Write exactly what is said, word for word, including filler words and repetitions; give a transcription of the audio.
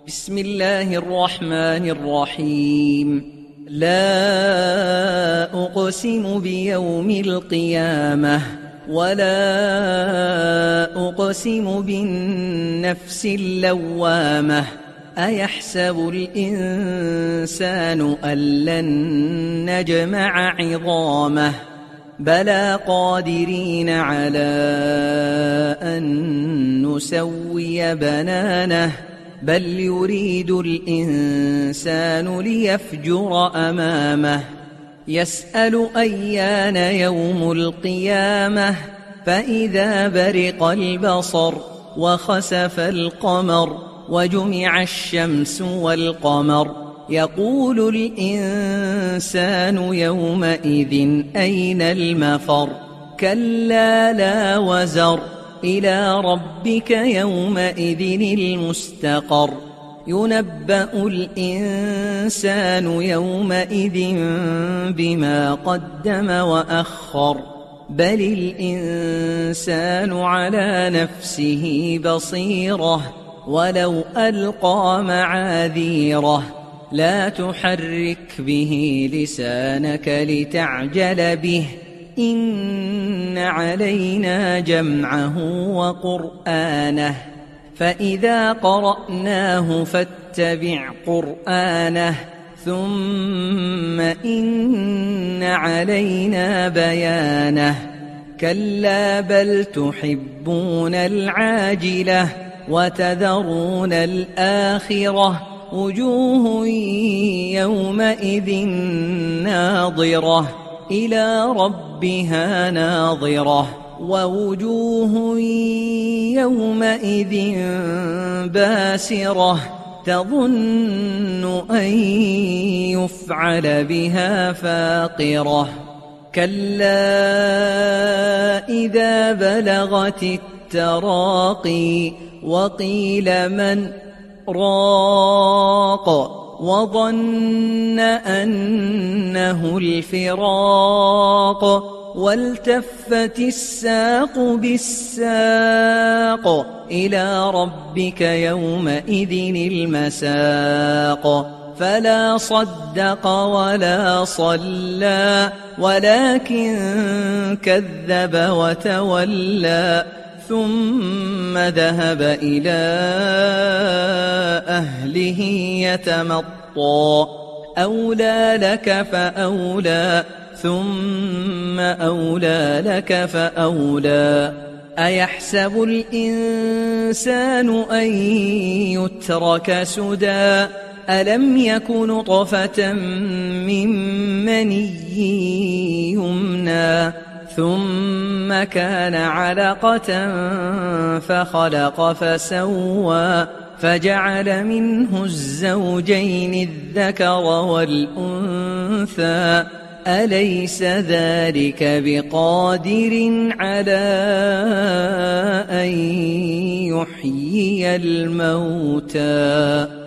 بسم الله الرحمن الرحيم. لا أقسم بيوم القيامة ولا أقسم بالنفس اللوامة أيحسب الإنسان أن لن نجمع عظامه بلى قادرين على أن نسوي بنانه بل يريد الإنسان ليفجر أمامه يسأل أيان يوم القيامة فإذا برق البصر وخسف القمر وجمع الشمس والقمر يقول الإنسان يومئذ أين المفر كلا لا وزر إلى ربك يومئذ المستقر ينبأ الإنسان يومئذ بما قدم وأخر بل الإنسان على نفسه بصيرة ولو ألقى معاذيره لا تحرك به لسانك لتعجل به إن علينا جمعه وقرآنه فإذا قرأناه فاتبع قرآنه ثم إن علينا بيانه كلا بل تحبون العاجلة وتذرون الآخرة وجوه يومئذ ناظرة إلى ربها ناظرة ووجوه يومئذ باسرة تظن أن يفعل بها فاقرة كلا إذا بلغت التراقي وقيل من راق وظن أنه الفراق والتفت الساق بالساق إلى ربك يومئذ المساق فلا صدق ولا صلى ولكن كذب وتولى ثم ذهب إلى أهله يتمطى أولى لك فأولى ثم أولى لك فأولى أيحسب الإنسان أن يترك سدى ألم يك نطفة من مني يمنى ثم كان علقة فخلق فسوى فجعل منه الزوجين الذكر والأنثى أليس ذلك بقادر على أن يحيي الموتى